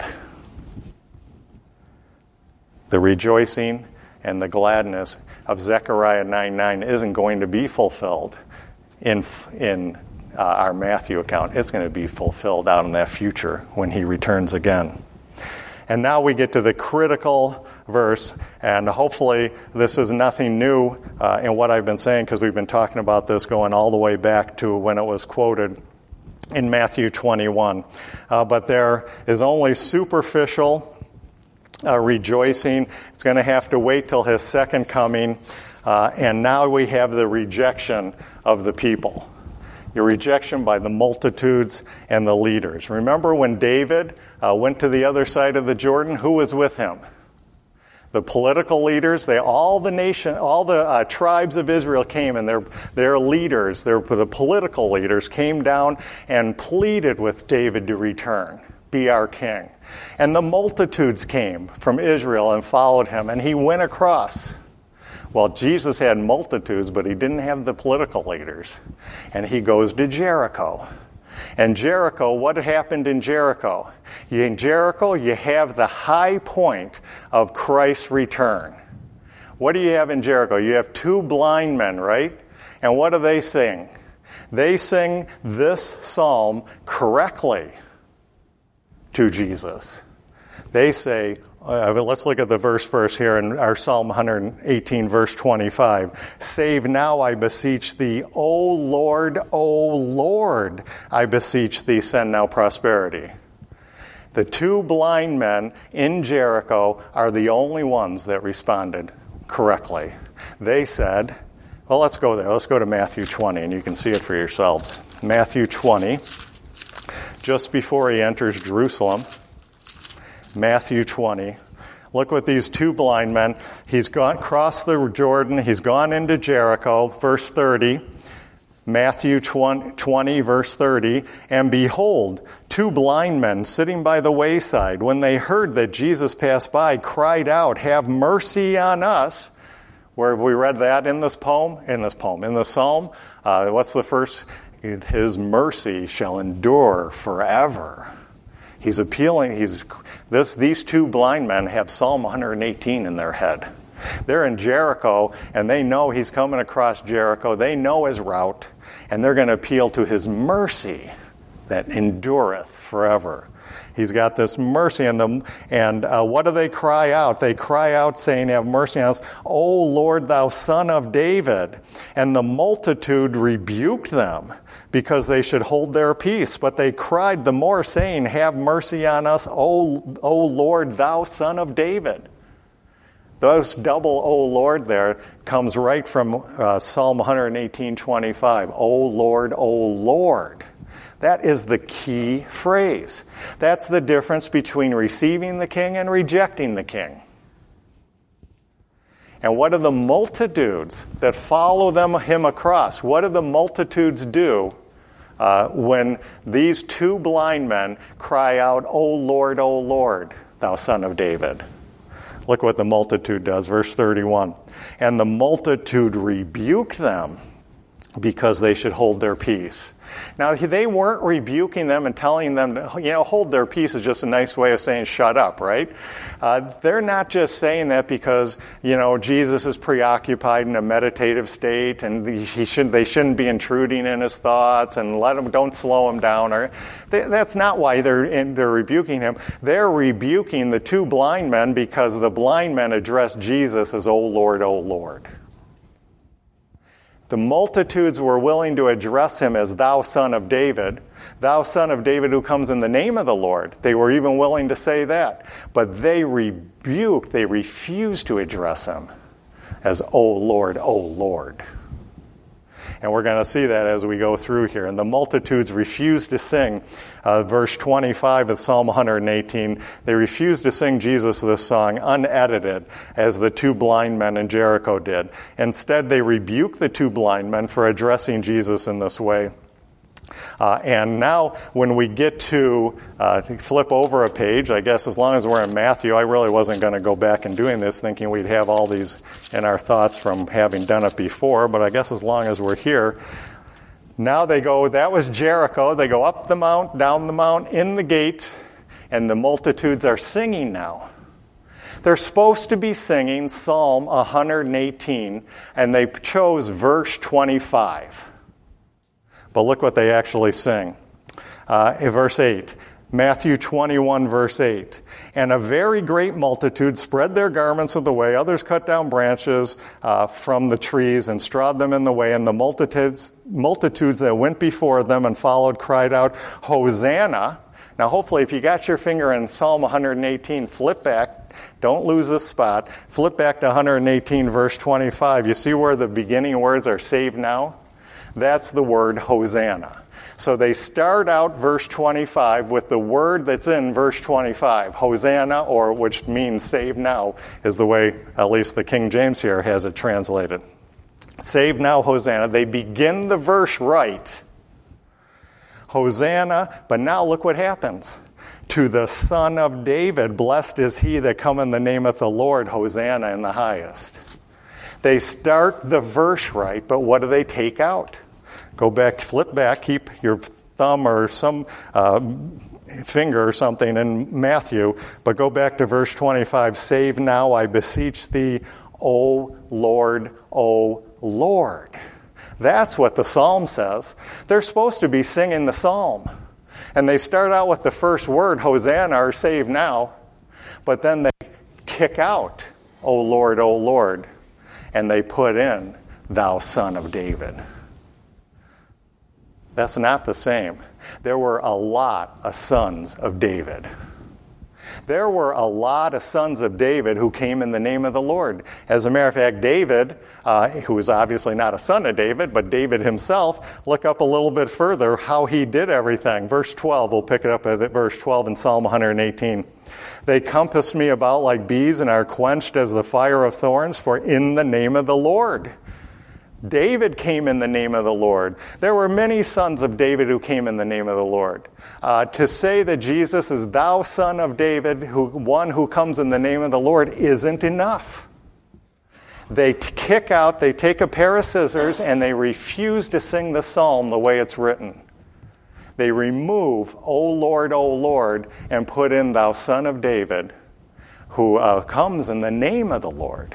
The rejoicing and the gladness of Zechariah nine nine isn't going to be fulfilled in in uh, our Matthew account. It's going to be fulfilled out in that future when he returns again. And now we get to the critical verse, and hopefully this is nothing new uh, in what I've been saying, because we've been talking about this going all the way back to when it was quoted in Matthew twenty-one. Uh, but there is only superficial Uh, rejoicing. It's going to have to wait till his second coming. Uh, and now we have the rejection of the people. Your rejection by the multitudes and the leaders. Remember when David uh, went to the other side of the Jordan? Who was with him? The political leaders. They all the nation, all the uh, tribes of Israel came, and their their leaders, their the political leaders, came down and pleaded with David to return. Be our king. And the multitudes came from Israel and followed him, and he went across. Well, Jesus had multitudes, but he didn't have the political leaders. And he goes to Jericho. And Jericho, what happened in Jericho? In Jericho, you have the high point of Christ's return. What do you have in Jericho? You have two blind men, right? And what do they sing? They sing this psalm correctly to Jesus. They say, uh, let's look at the verse first here in our Psalm one eighteen, verse twenty-five. Save now, I beseech thee, O Lord, O Lord, I beseech thee, send now prosperity. The two blind men in Jericho are the only ones that responded correctly. They said, well, let's go there. Let's go to Matthew twenty, and you can see it for yourselves. Matthew twenty. Just before he enters Jerusalem, Matthew twenty. Look what these two blind men, he's gone crossed the Jordan, he's gone into Jericho, verse thirty. Matthew twenty, verse thirty. And behold, two blind men sitting by the wayside, when they heard that Jesus passed by, cried out, have mercy on us. Where have we read that in this poem? In this poem, in the psalm. Uh, what's the first? His mercy shall endure forever. He's appealing. He's this. These two blind men have Psalm one eighteen in their head. They're in Jericho, and they know he's coming across Jericho. They know his route, and they're going to appeal to his mercy that endureth forever. He's got this mercy in them. And uh, what do they cry out? They cry out saying, have mercy on us, O Lord, thou son of David. And the multitude rebuked them because they should hold their peace. But they cried the more, saying, have mercy on us, O, o Lord, thou son of David. Those double O Lord there comes right from uh, Psalm one eighteen, twenty-five. O Lord, O Lord. That is the key phrase. That's the difference between receiving the king and rejecting the king. And what do the multitudes that follow them him across, what do the multitudes do uh, when these two blind men cry out, O Lord, O Lord, thou son of David? Look what the multitude does, verse thirty-one. And the multitude rebuked them because they should hold their peace. Now, they weren't rebuking them and telling them, to, you know, hold their peace is just a nice way of saying shut up, right? Uh, they're not just saying that because, you know, Jesus is preoccupied in a meditative state and he should, they shouldn't be intruding in his thoughts and let him, don't slow him down. Or they, that's not why they're, in, they're rebuking him. They're rebuking the two blind men because the blind men addressed Jesus as, "O Lord, O Lord." The multitudes were willing to address him as "Thou Son of David," "Thou Son of David who comes in the name of the Lord." They were even willing to say that. But they rebuked, they refused to address him as "O Lord, O Lord." And we're going to see that as we go through here. And the multitudes refused to sing. Uh, verse twenty-five of Psalm one eighteen, they refused to sing Jesus this song unedited as the two blind men in Jericho did. Instead, they rebuked the two blind men for addressing Jesus in this way. Uh, and now when we get to uh, flip over a page, I guess as long as we're in Matthew, I really wasn't going to go back and doing this thinking we'd have all these in our thoughts from having done it before, but I guess as long as we're here, now they go, that was Jericho, they go up the mount, down the mount, in the gate, and the multitudes are singing now. They're supposed to be singing Psalm one eighteen, and they chose verse twenty-five. But look what they actually sing. Uh, in verse eight, Matthew twenty-one, verse eight. And a very great multitude spread their garments of the way. Others cut down branches uh, from the trees and strawed them in the way. And the multitudes, multitudes that went before them and followed cried out, "Hosanna." Now, hopefully, if you got your finger in Psalm one eighteen, flip back. Don't lose this spot. Flip back to one eighteen, verse twenty-five. You see where the beginning words are "save now"? That's the word Hosanna. So they start out verse twenty-five with the word that's in verse twenty-five. Hosanna, or which means save now, is the way at least the King James here has it translated. Save now, Hosanna. They begin the verse right. Hosanna, but now look what happens. To the Son of David, blessed is he that come in the name of the Lord, Hosanna in the highest. They start the verse right, but what do they take out? Go back, flip back, keep your thumb or some uh, finger or something in Matthew, but go back to verse twenty-five. Save now, I beseech thee, O Lord, O Lord. That's what the psalm says. They're supposed to be singing the psalm. And they start out with the first word, Hosanna, or save now, but then they kick out, O Lord, O Lord, and they put in, Thou Son of David. That's not the same. There were a lot of sons of David. There were a lot of sons of David who came in the name of the Lord. As a matter of fact, David, uh, who is obviously not a son of David, but David himself, look up a little bit further how he did everything. Verse twelve, we'll pick it up at verse twelve in Psalm one eighteen. They compass me about like bees and are quenched as the fire of thorns, for in the name of the Lord. David came in the name of the Lord. There were many sons of David who came in the name of the Lord. Uh, to say that Jesus is thou Son of David, who, one who comes in the name of the Lord, isn't enough. They t- kick out, they take a pair of scissors, and they refuse to sing the psalm the way it's written. They remove, O Lord, O Lord, and put in thou Son of David, who uh, comes in the name of the Lord.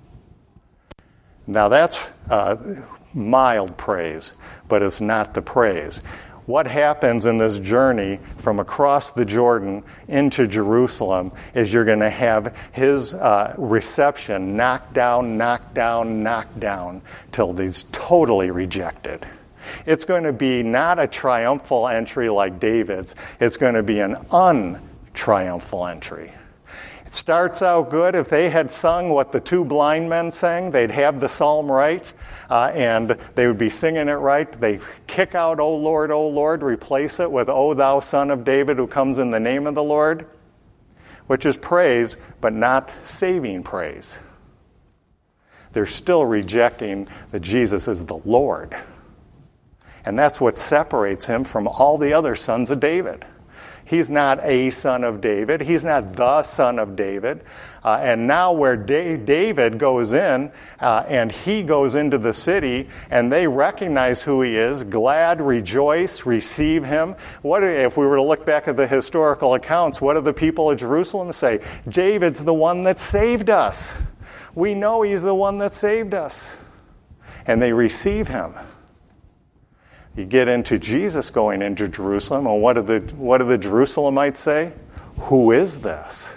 Now that's uh, mild praise, but it's not the praise. What happens in this journey from across the Jordan into Jerusalem is you're going to have his uh, reception knocked down, knocked down, knocked down, till he's totally rejected. It's going to be not a triumphal entry like David's. It's going to be an untriumphal entry. It starts out good. If they had sung what the two blind men sang, they'd have the psalm right, uh, and they would be singing it right. They kick out, O Lord, O Lord, replace it with, O thou Son of David who comes in the name of the Lord, which is praise, but not saving praise. They're still rejecting that Jesus is the Lord. And that's what separates him from all the other sons of David. He's not a son of David. He's not the son of David. Uh, and now where da- David goes in, uh, and he goes into the city, and they recognize who he is, glad, rejoice, receive him. What if we were to look back at the historical accounts, what do the people of Jerusalem say? David's the one that saved us. We know he's the one that saved us. And they receive him. You get into Jesus going into Jerusalem, and what do the what do the Jerusalemites say? Who is this?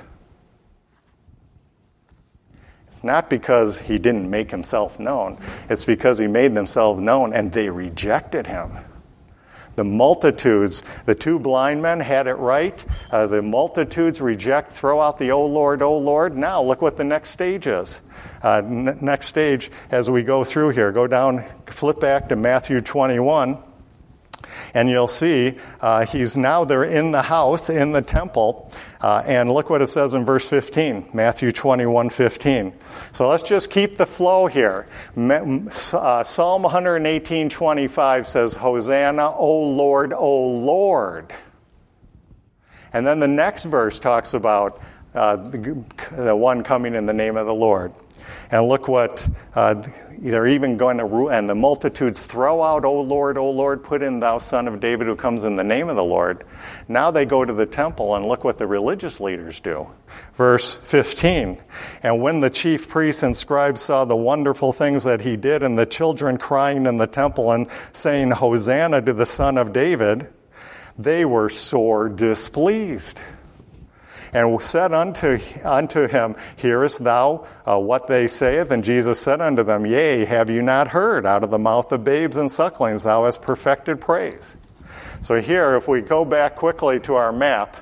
It's not because he didn't make himself known. It's because he made himself known, and they rejected him. The multitudes, the two blind men had it right. Uh, the multitudes reject, throw out the "O Lord, O Lord." Now look what the next stage is. Uh, n- next stage as we go through here. Go down, flip back to Matthew twenty-one. And you'll see uh, he's now they're in the house, in the temple. Uh, and look what it says in verse fifteen, Matthew twenty-one fifteen. So let's just keep the flow here. Uh, Psalm one eighteen twenty-five says, Hosanna, O Lord, O Lord. And then the next verse talks about uh, the, the one coming in the name of the Lord. And look what, uh, they're even going to rule, and the multitudes throw out, O Lord, O Lord, put in thou son of David who comes in the name of the Lord. Now they go to the temple, and look what the religious leaders do. Verse fifteen, and when the chief priests and scribes saw the wonderful things that he did, and the children crying in the temple and saying, Hosanna to the Son of David, they were sore displeased. And said unto, unto him, Hearest thou uh, what they saith? And Jesus said unto them, Yea, have you not heard? Out of the mouth of babes and sucklings thou hast perfected praise. So here, if we go back quickly to our map,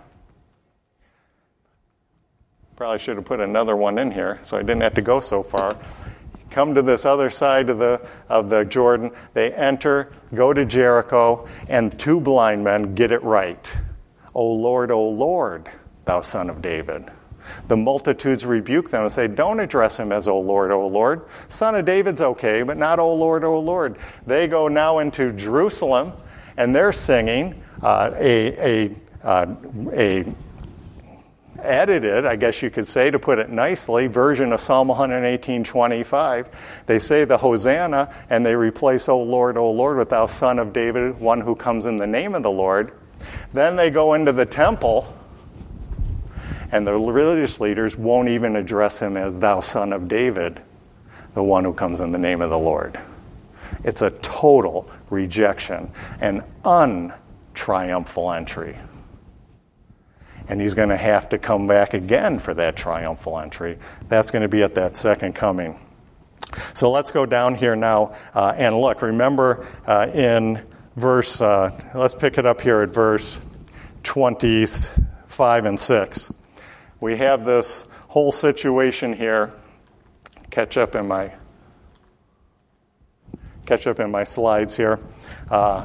probably should have put another one in here so I didn't have to go so far. Come to this other side of the of the Jordan. They enter, go to Jericho, and two blind men get it right. O Lord, O Lord, thou son of David. The multitudes rebuke them and say, don't address him as O Lord, O Lord. Son of David's okay, but not O Lord, O Lord. They go now into Jerusalem, and they're singing uh, a, a, uh, a edited, I guess you could say, to put it nicely, version of Psalm one eighteen twenty-five. They say the Hosanna, and they replace O Lord, O Lord with thou son of David, one who comes in the name of the Lord. Then they go into the temple, and the religious leaders won't even address him as thou son of David, the one who comes in the name of the Lord. It's a total rejection, an untriumphal entry. And he's going to have to come back again for that triumphal entry. That's going to be at that second coming. So let's go down here now uh, and look. Remember uh, in verse, uh, let's pick it up here at verse twenty-five and six. We have this whole situation here. Catch up in my catch up in my slides here. Uh,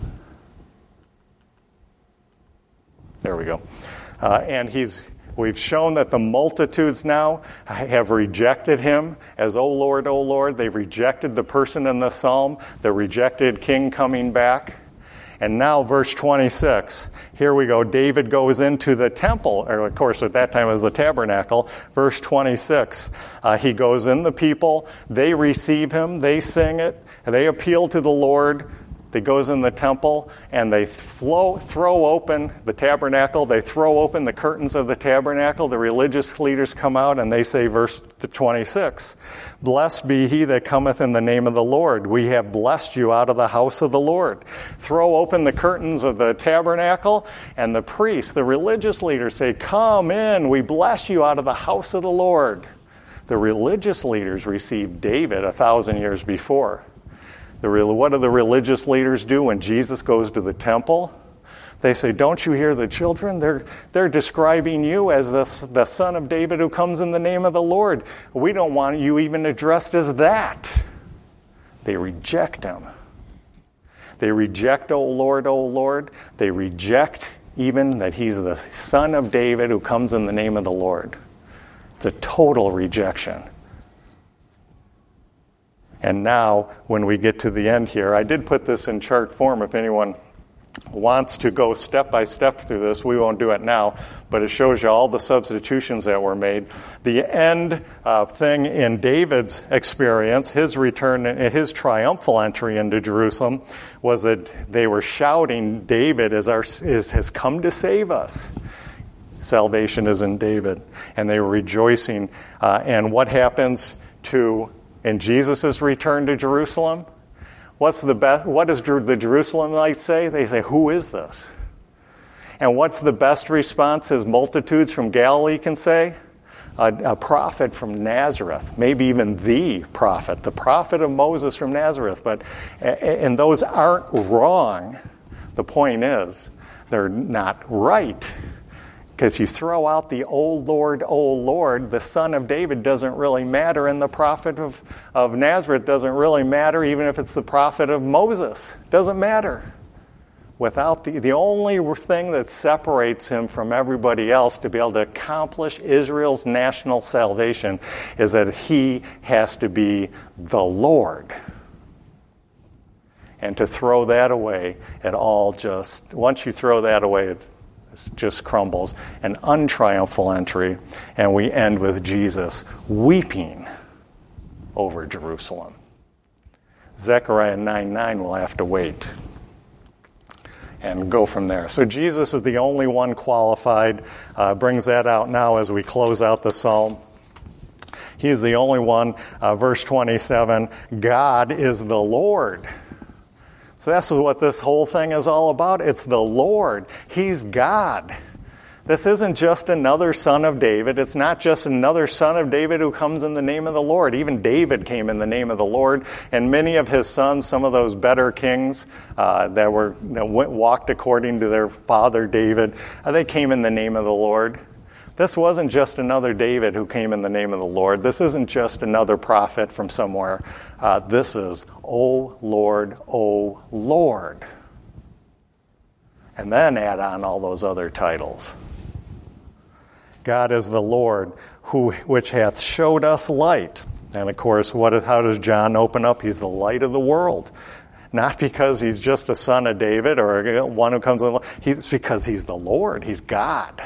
there we go. Uh, and he's we've shown that the multitudes now have rejected him as O Lord, O Lord. They've rejected the person in the psalm, the rejected king coming back. And now verse twenty-six, here we go. David goes into the temple, or of course at that time it was the tabernacle. Verse twenty-six, uh, he goes in the people, they receive him, they sing it, they appeal to the Lord. He goes in the temple, and they flow, throw open the tabernacle. They throw open the curtains of the tabernacle. The religious leaders come out, and they say, verse twenty-six, Blessed be he that cometh in the name of the Lord. We have blessed you out of the house of the Lord. Throw open the curtains of the tabernacle, and the priests, the religious leaders say, Come in, we bless you out of the house of the Lord. The religious leaders received David a thousand years before. The, what do the religious leaders do when Jesus goes to the temple? They say, don't you hear the children? They're, they're describing you as the, the son of David who comes in the name of the Lord. We don't want you even addressed as that. They reject him. They reject, O Lord, O Lord. They reject even that he's the son of David who comes in the name of the Lord. It's a total rejection. And now, when we get to the end here, I did put this in chart form if anyone wants to go step by step through this. We won't do it now, but it shows you all the substitutions that were made. The end uh, thing in David's experience, his return, his triumphal entry into Jerusalem, was that they were shouting, David is our, is, has come to save us. Salvation is in David. And they were rejoicing. Uh, and what happens to, in Jesus' return to Jerusalem? What's the best? What does the Jerusalemites say? They say, who is this? And what's the best response his multitudes from Galilee can say? A, a prophet from Nazareth, maybe even the prophet, the prophet of Moses from Nazareth. But and those aren't wrong. The point is, they're not right. Because if you throw out the "O Lord, O Lord," the Son of David doesn't really matter, and the prophet of, of Nazareth doesn't really matter, even if it's the prophet of Moses. Doesn't matter. Without the, the only thing that separates him from everybody else to be able to accomplish Israel's national salvation is that he has to be the Lord. And to throw that away, it all just, once you throw that away, it just crumbles. An untriumphal entry, and we end with Jesus weeping over Jerusalem. Zechariah nine nine will have to wait and go from there. So Jesus is the only one qualified. Uh, brings that out now as we close out the psalm. He's the only one. Uh, verse twenty-seven, God is the Lord. So that's what this whole thing is all about. It's the Lord. He's God. This isn't just another son of David. It's not just another son of David who comes in the name of the Lord. Even David came in the name of the Lord. And many of his sons, some of those better kings uh, that were that went, walked according to their father David, uh, they came in the name of the Lord. This wasn't just another David who came in the name of the Lord. This isn't just another prophet from somewhere. Uh, this is, O Lord, O Lord. And then add on all those other titles. God is the Lord, who which hath showed us light. And of course, what? How does John open up? He's the light of the world. Not because he's just a son of David or one who comes along. It's because he's the Lord. He's God.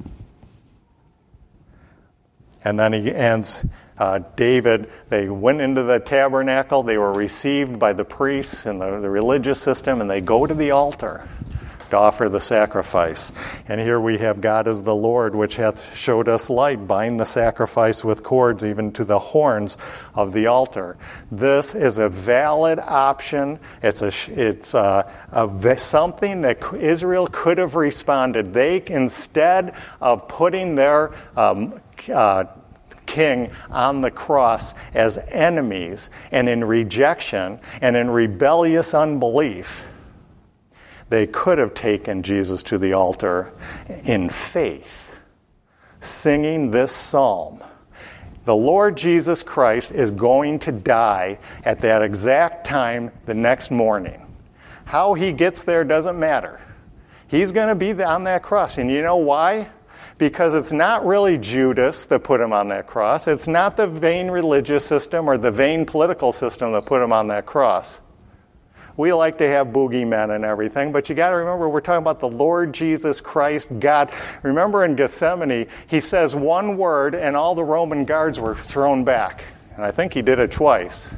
And then he ends, uh, David, they went into the tabernacle, they were received by the priests and the, the religious system, and they go to the altar to offer the sacrifice. And here we have God as the Lord, which hath showed us light, bind the sacrifice with cords even to the horns of the altar. This is a valid option. It's a it's a, a something that Israel could have responded. They, instead of putting their um, Uh, king on the cross as enemies and in rejection and in rebellious unbelief, they could have taken Jesus to the altar in faith, singing this psalm. The Lord Jesus Christ is going to die at that exact time the next morning. How he gets there doesn't matter. He's going to be on that cross. And you know why? Because it's not really Judas that put him on that cross. It's not the vain religious system or the vain political system that put him on that cross. We like to have boogeymen and everything, but you got to remember we're talking about the Lord Jesus Christ, God. Remember in Gethsemane, he says one word and all the Roman guards were thrown back. And I think he did it twice.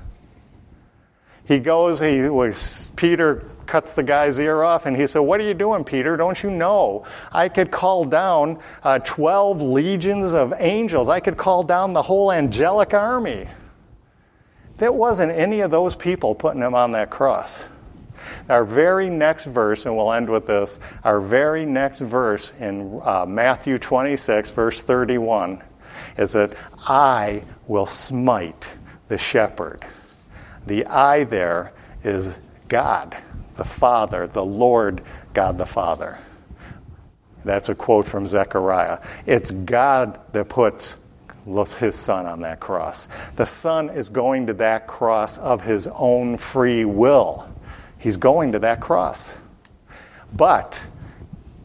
He goes, he was, Peter cuts the guy's ear off, and he said, what are you doing, Peter? Don't you know I could call down uh, twelve legions of angels. I could call down the whole angelic army. That wasn't any of those people putting him on that cross. Our very next verse, and we'll end with this, our very next verse in uh, Matthew twenty-six, verse thirty-one, is that I will smite the shepherd. The I there is God, the Father, the Lord God the Father. That's a quote from Zechariah. It's God that puts his son on that cross. The son is going to that cross of his own free will. He's going to that cross. But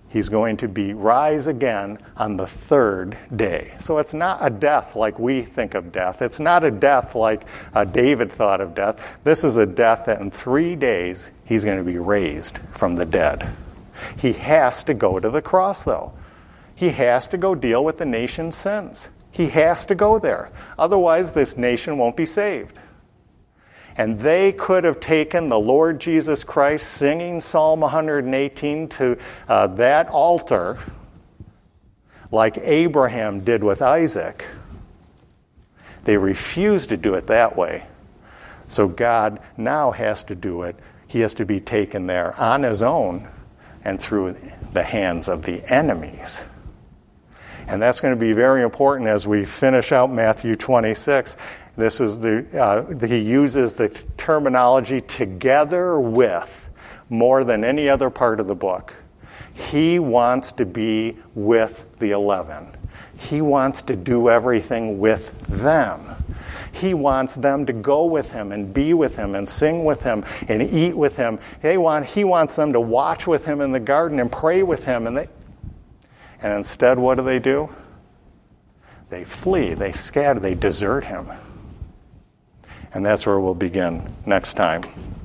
He's going to be rise again on the third day. So it's not a death like we think of death. It's not a death like uh, David thought of death. This is a death that in three days he's going to be raised from the dead. He has to go to the cross, though. He has to go deal with the nation's sins. He has to go there. Otherwise, this nation won't be saved. And they could have taken the Lord Jesus Christ singing Psalm one eighteen to uh, that altar like Abraham did with Isaac. They refused to do it that way. So God now has to do it. He has to be taken there on his own and through the hands of the enemies. And that's going to be very important as we finish out Matthew twenty-six. This is the, uh, he uses the terminology together with more than any other part of the book. He wants to be with the eleven. He wants to do everything with them. He wants them to go with him and be with him and sing with him and eat with him. They want, he wants them to watch with him in the garden and pray with him. And, they, and instead, what do they do? They flee, they scatter, they desert him. And that's where we'll begin next time.